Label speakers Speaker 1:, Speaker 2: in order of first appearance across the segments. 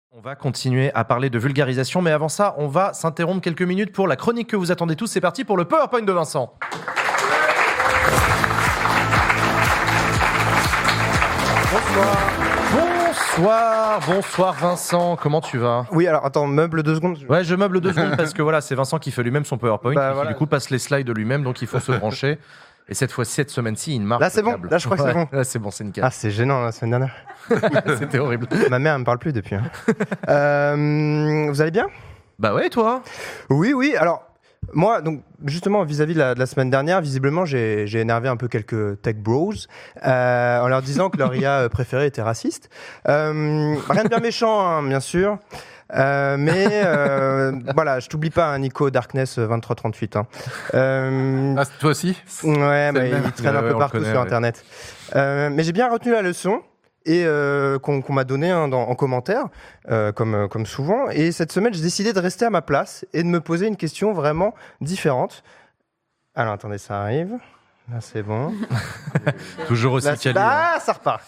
Speaker 1: On va continuer à parler de vulgarisation, mais avant ça, on va s'interrompre quelques minutes pour la chronique que vous attendez tous. C'est parti pour le PowerPoint de Vincent. Bonsoir Vincent, comment tu vas ?
Speaker 2: Oui, alors attends, meuble 2 secondes.
Speaker 1: Ouais, je meuble 2 secondes parce que voilà, c'est Vincent qui fait lui-même son PowerPoint,
Speaker 2: voilà.
Speaker 1: qui du coup passe les slides de lui-même, donc il faut se brancher. Et cette fois-ci, cette semaine-ci, il marque.
Speaker 2: Là, c'est bon. Là, je crois que c'est bon.
Speaker 1: Là, c'est bon, c'est nickel.
Speaker 2: Ah, c'est gênant la semaine dernière.
Speaker 1: C'était horrible.
Speaker 2: Ma mère, elle me parle plus depuis. Vous allez bien ?
Speaker 1: Bah ouais, toi ?
Speaker 2: Oui. Alors, moi, donc justement, vis-à-vis de la semaine dernière, visiblement, j'ai énervé un peu quelques tech bros en leur disant que leur IA préférée était raciste. Rien de bien méchant, hein, bien sûr. Mais voilà, je t'oublie pas, hein, Nico Darkness 2338. Hein.
Speaker 3: Ah, c'est toi aussi ?
Speaker 2: Ouais, mais il traîne un peu partout sur Internet. Mais j'ai bien retenu la leçon et qu'on m'a donné en commentaire, comme souvent. Et cette semaine, j'ai décidé de rester à ma place et de me poser une question vraiment différente. Alors, attendez, ça arrive. Là, c'est bon.
Speaker 1: Toujours aussi quali.
Speaker 2: Ah, ça repart.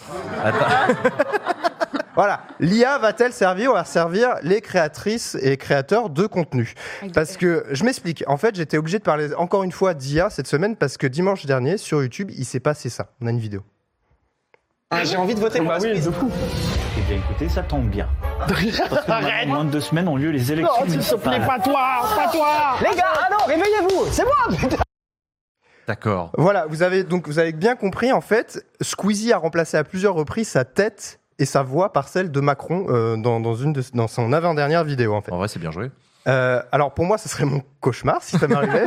Speaker 2: Voilà, l'IA va-t-elle servir ou va servir les créatrices et créateurs de contenu ? Parce que, je m'explique, en fait, j'étais obligé de parler encore une fois d'IA cette semaine parce que dimanche dernier, sur YouTube, il s'est passé ça. On a une vidéo.
Speaker 4: J'ai envie de voter pour
Speaker 5: oui, de coup.
Speaker 6: Eh bien écoutez, ça tombe bien. Parce que dans moins de 2 semaines ont lieu les élections municipales.
Speaker 5: Pas toi.
Speaker 4: Les gars, ah non, réveillez-vous, c'est moi, putain.
Speaker 1: D'accord.
Speaker 2: Voilà, vous avez bien compris, en fait, Squeezie a remplacé à plusieurs reprises sa tête et sa voix par celle de Macron dans son avant-dernière vidéo, en fait.
Speaker 1: En vrai, c'est bien joué.
Speaker 2: Alors pour moi, ce serait mon cauchemar si ça m'arrivait.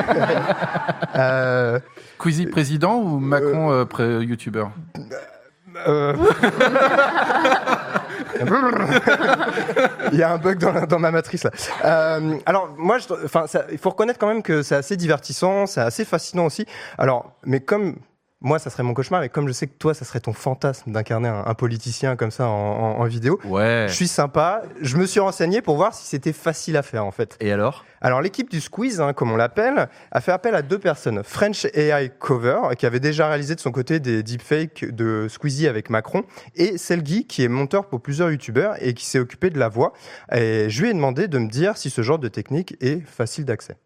Speaker 3: Squeezie président ou Macron youtubeur ?
Speaker 2: Il y a un bug dans ma matrice là. Alors moi, il faut reconnaître quand même que c'est assez divertissant, c'est assez fascinant aussi. Alors, mais comme moi, ça serait mon cauchemar, mais comme je sais que toi, ça serait ton fantasme d'incarner un politicien comme ça en vidéo,
Speaker 1: ouais.
Speaker 2: Je suis sympa. Je me suis renseigné pour voir si c'était facile à faire en fait.
Speaker 1: Et alors ?
Speaker 2: Alors l'équipe du Squeeze, comme on l'appelle, a fait appel à 2 personnes. French AI Cover, qui avait déjà réalisé de son côté des deepfakes de Squeezie avec Macron, et Selgi, qui est monteur pour plusieurs youtubeurs et qui s'est occupé de la voix. Et je lui ai demandé de me dire si ce genre de technique est facile d'accès.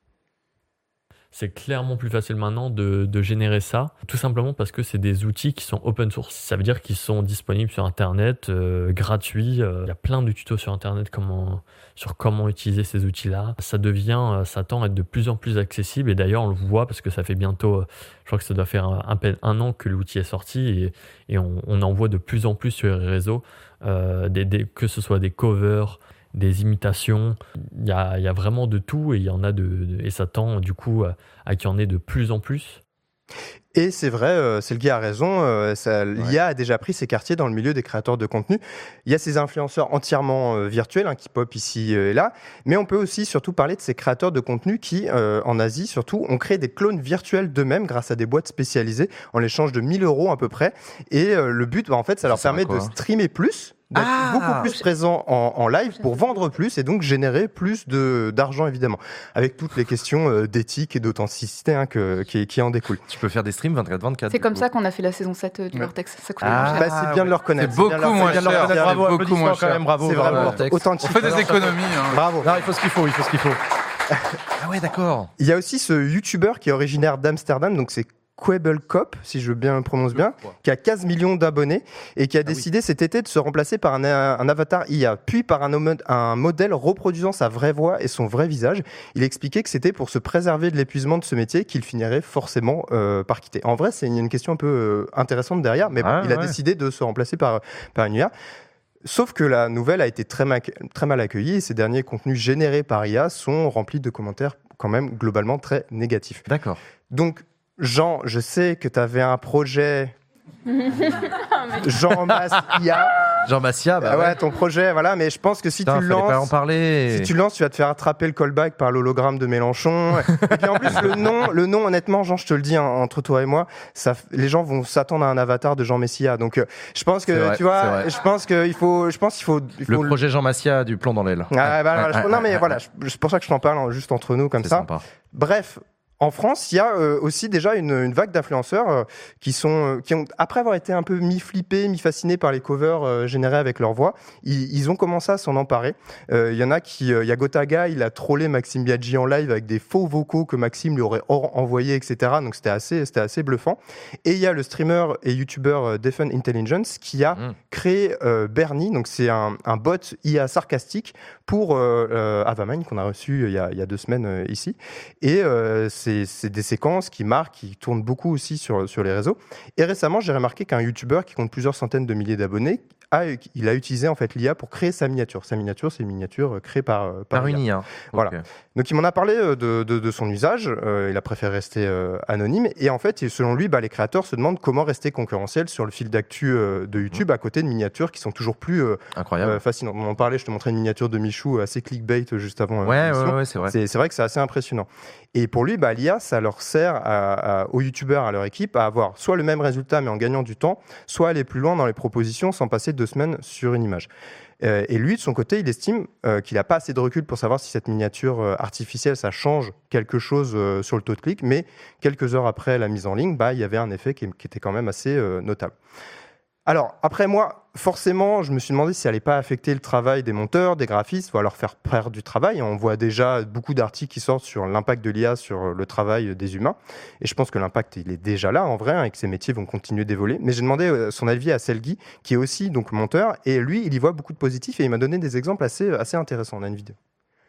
Speaker 7: C'est clairement plus facile maintenant de générer ça, tout simplement parce que c'est des outils qui sont open source. Ça veut dire qu'ils sont disponibles sur Internet, gratuits. Il y a plein de tutos sur Internet sur comment utiliser ces outils-là. Ça tend à être de plus en plus accessible. Et d'ailleurs, on le voit parce que ça fait bientôt, je crois que ça doit faire à peine 1 an que l'outil est sorti. Et on en voit de plus en plus sur les réseaux, que ce soit des covers, des imitations, il y a vraiment de tout et il y en a et ça tend du coup à qu'il y en ait de plus en plus.
Speaker 2: Et c'est vrai, Selgi a raison, l'IA a déjà pris ses quartiers dans le milieu des créateurs de contenu. Il y a ces influenceurs entièrement virtuels qui pop ici et là, mais on peut aussi surtout parler de ces créateurs de contenu qui, en Asie surtout, ont créé des clones virtuels d'eux-mêmes grâce à des boîtes spécialisées en l'échange de 1 000 € à peu près. Et le but, en fait, ça leur permet de streamer plus, d'être beaucoup plus présent en live pour vendre plus et donc générer plus d'argent évidemment, avec toutes les questions d'éthique et d'authenticité qui en découlent.
Speaker 1: Tu peux faire des streams 24/24.
Speaker 8: C'est comme ça qu'on a fait la saison 7 du Vortex. Ça coûtait moins cher.
Speaker 2: C'est bien de le reconnaître.
Speaker 3: C'est beaucoup moins cher.
Speaker 1: Bravo,
Speaker 3: C'est beaucoup moins cher.
Speaker 1: Bravo,
Speaker 2: c'est vraiment
Speaker 1: Vortex.
Speaker 2: authentique.
Speaker 3: On fait des économies.
Speaker 2: Bravo.
Speaker 1: Non, il faut ce qu'il faut. Ah ouais, d'accord.
Speaker 2: Il y a aussi ce YouTuber qui est originaire d'Amsterdam, donc c'est Kwebbelkop, si je prononce bien, qui a 15 millions d'abonnés et qui a décidé cet été de se remplacer par un avatar IA, puis par un modèle reproduisant sa vraie voix et son vrai visage. Il expliquait que c'était pour se préserver de l'épuisement de ce métier qu'il finirait forcément par quitter. En vrai, c'est une question un peu intéressante derrière, mais il a décidé de se remplacer par une IA. Sauf que la nouvelle a été très mal accueillie et ces derniers contenus générés par IA sont remplis de commentaires quand même globalement très négatifs.
Speaker 1: D'accord.
Speaker 2: Donc, Jean, je sais que tu avais un projet Jean Massia.
Speaker 1: Jean Massia, bah
Speaker 2: ouais, ton projet, voilà, mais je pense que si tu le lances,
Speaker 1: pas en parler.
Speaker 2: Si tu le lances, tu vas te faire attraper le callback par l'hologramme de Mélenchon. Et puis en plus, le nom, honnêtement, Jean, je te le dis, entre toi et moi, les gens vont s'attendre à un avatar de Jean Messia. Donc, je pense que,
Speaker 1: vrai,
Speaker 2: tu vois, je pense qu'il faut.
Speaker 1: Le projet Jean Massia du plomb dans l'aile.
Speaker 2: Non, mais voilà, c'est pour ça que je t'en parle juste entre nous comme ça.
Speaker 1: Sympa.
Speaker 2: Bref. En France, il y a aussi déjà une vague d'influenceurs qui ont, après avoir été un peu mi-flippés, mi-fascinés par les covers générés avec leur voix, ils ont commencé à s'en emparer. Il y en a il y a Gotaga, il a trollé Maxime Biaggi en live avec des faux vocaux que Maxime lui aurait envoyés, etc. Donc c'était assez bluffant. Et il y a le streamer et youtubeur Defun Intelligence qui a créé Bernie, donc c'est un bot IA sarcastique pour Avamind qu'on a reçu il y a 2 semaines ici. Et c'est des séquences qui marquent, qui tournent beaucoup aussi sur les réseaux. Et récemment, j'ai remarqué qu'un youtubeur qui compte plusieurs centaines de milliers d'abonnés, il a utilisé en fait l'IA pour créer sa miniature. Sa miniature, c'est une miniature créée par
Speaker 1: une IA.
Speaker 2: Voilà.
Speaker 1: Okay.
Speaker 2: Donc il m'en a parlé de son usage. Il a préféré rester anonyme. Et en fait, selon lui, les créateurs se demandent comment rester concurrentiels sur le fil d'actu de YouTube à côté de miniatures qui sont toujours plus fascinantes. On en parlait, je te montrais une miniature de Michou assez clickbait juste avant.
Speaker 1: Ouais, c'est vrai.
Speaker 2: C'est vrai que c'est assez impressionnant. Et pour lui, l'IA, ça leur sert aux youtubeurs, à leur équipe, à avoir soit le même résultat mais en gagnant du temps, soit aller plus loin dans les propositions sans passer 2 semaines sur une image. Et lui, de son côté, il estime qu'il n'a pas assez de recul pour savoir si cette miniature artificielle, ça change quelque chose sur le taux de clic, mais quelques heures après la mise en ligne, il y avait un effet qui était quand même assez notable. Alors, après moi, forcément, je me suis demandé si ça n'allait pas affecter le travail des monteurs, des graphistes, ou alors faire perdre du travail. On voit déjà beaucoup d'articles qui sortent sur l'impact de l'IA sur le travail des humains. Et je pense que l'impact, il est déjà là, en vrai, et que ces métiers vont continuer d'évoluer. Mais j'ai demandé son avis à Selgi, qui est aussi donc monteur, et lui, il y voit beaucoup de positifs, et il m'a donné des exemples assez intéressants. On a une vidéo.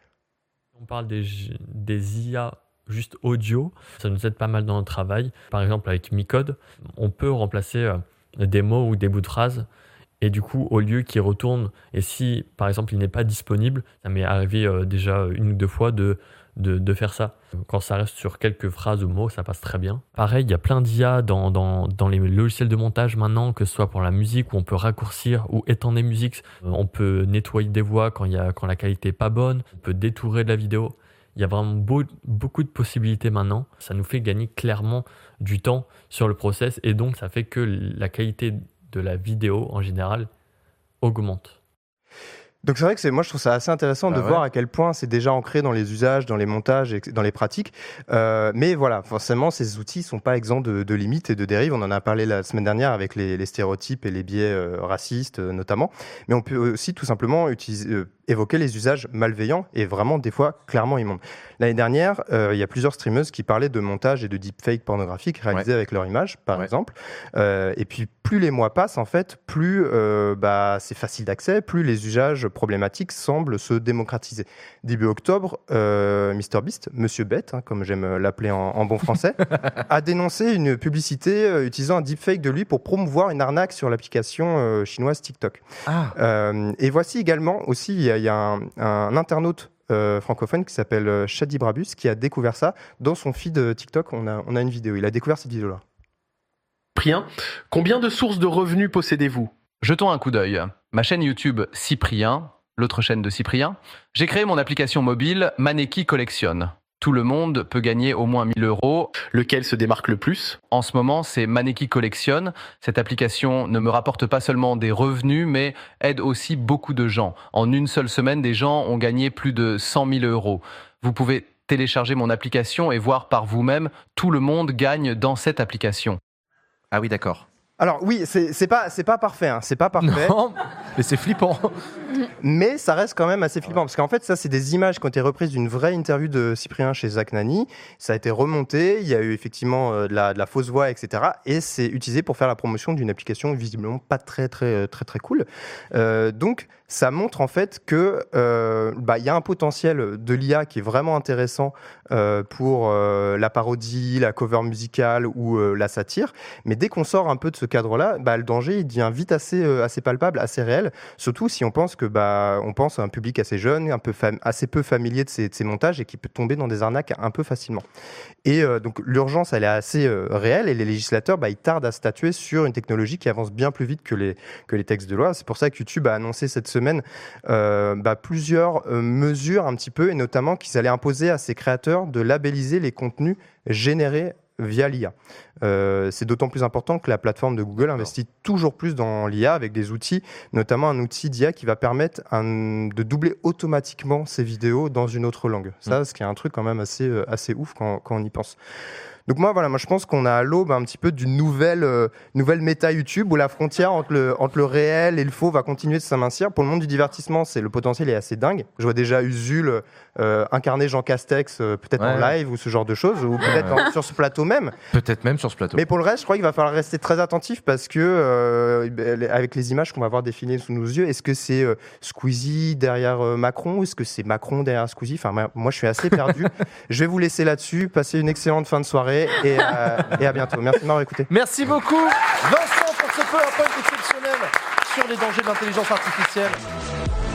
Speaker 7: On parle des IA juste audio. Ça nous aide pas mal dans le travail. Par exemple, avec Micode, on peut remplacer des mots ou des bouts de phrases, et du coup au lieu qu'il retourne, et si par exemple il n'est pas disponible, ça m'est arrivé déjà 1 ou 2 fois de faire ça. Quand ça reste sur quelques phrases ou mots, ça passe très bien. Pareil, il y a plein d'IA dans les logiciels de montage maintenant, que ce soit pour la musique où on peut raccourcir ou étendre des musiques, on peut nettoyer des voix quand la qualité est pas bonne, on peut détourer de la vidéo. Il y a vraiment beaucoup de possibilités maintenant. Ça nous fait gagner clairement du temps sur le process, et donc ça fait que la qualité de la vidéo en général augmente.
Speaker 2: Donc c'est vrai que moi je trouve ça assez intéressant de voir à quel point c'est déjà ancré dans les usages, dans les montages, et dans les pratiques. Mais voilà, forcément ces outils sont pas exempts de limites et de dérives. On en a parlé la semaine dernière avec les stéréotypes et les biais racistes notamment. Mais on peut aussi tout simplement évoquer les usages malveillants et vraiment des fois clairement immondes. L'année dernière, il y a plusieurs streameuses qui parlaient de montage et de deepfake pornographique réalisés avec leur image, par exemple. Et puis plus les mois passent, en fait, plus c'est facile d'accès, plus les usages problématiques semblent se démocratiser. Début octobre, MrBeast, Monsieur Bête, comme j'aime l'appeler en bon français, a dénoncé une publicité utilisant un deepfake de lui pour promouvoir une arnaque sur l'application chinoise TikTok. Et voici également aussi, il y a un internaute francophone qui s'appelle Shadi Brabus qui a découvert ça dans son feed TikTok. On a une vidéo. Il a découvert cette vidéo-là.
Speaker 5: Cyprien, combien de sources de revenus possédez-vous ?
Speaker 9: Jetons un coup d'œil. Ma chaîne YouTube Cyprien, l'autre chaîne de Cyprien, j'ai créé mon application mobile Maneki Collection. Tout le monde peut gagner au moins 1 000 €.
Speaker 5: Lequel se démarque le plus ?
Speaker 9: En ce moment, c'est Maneki Collection. Cette application ne me rapporte pas seulement des revenus, mais aide aussi beaucoup de gens. En une seule semaine, des gens ont gagné plus de 100 000 €. Vous pouvez télécharger mon application et voir par vous-même, tout le monde gagne dans cette application.
Speaker 1: Ah oui, d'accord.
Speaker 2: Alors oui, c'est pas parfait, hein. C'est pas parfait.
Speaker 1: Non, mais c'est flippant.
Speaker 2: Mais ça reste quand même assez flippant, parce qu'en fait, ça, c'est des images qui ont été reprises d'une vraie interview de Cyprien chez Zach Nani. Ça a été remonté, il y a eu effectivement de la fausse voix, etc. Et c'est utilisé pour faire la promotion d'une application visiblement pas très cool. Donc, ça montre en fait que y a un potentiel de l'IA qui est vraiment intéressant pour la parodie, la cover musicale ou la satire. Mais dès qu'on sort un peu de ce cadre-là, le danger il devient vite assez palpable, assez réel. Surtout si on pense on pense à un public assez jeune, assez peu familier de ces montages et qui peut tomber dans des arnaques un peu facilement. Et donc l'urgence elle est assez réelle et les législateurs ils tardent à statuer sur une technologie qui avance bien plus vite que les textes de loi. C'est pour ça que YouTube a annoncé cette semaine plusieurs mesures un petit peu, et notamment qu'ils allaient imposer à ses créateurs de labelliser les contenus générés via l'IA. C'est d'autant plus important que la plateforme de Google investit toujours plus dans l'IA avec des outils, notamment un outil d'IA qui va permettre de doubler automatiquement ces vidéos dans une autre langue. Ça, ce qui est un truc quand même assez ouf quand on y pense. Donc moi je pense qu'on a à l'aube un petit peu d'une nouvelle méta YouTube où la frontière entre le réel et le faux va continuer de s'amincir. Pour le monde du divertissement, le potentiel est assez dingue. Je vois déjà Usul incarner Jean Castex peut-être en live ou ce genre de choses, ou peut-être sur ce plateau même.
Speaker 1: Peut-être même sur ce plateau.
Speaker 2: Mais pour le reste, je crois qu'il va falloir rester très attentif parce que avec les images qu'on va voir défiler sous nos yeux, est-ce que c'est Squeezie derrière Macron ou est-ce que c'est Macron derrière Squeezie? Enfin, moi je suis assez perdu. Je vais vous laisser là-dessus. Passez une excellente fin de soirée. Et à bientôt. Merci de m'avoir écouté.
Speaker 1: Merci beaucoup, Vincent, pour ce PowerPoint exceptionnel sur les dangers de l'intelligence artificielle.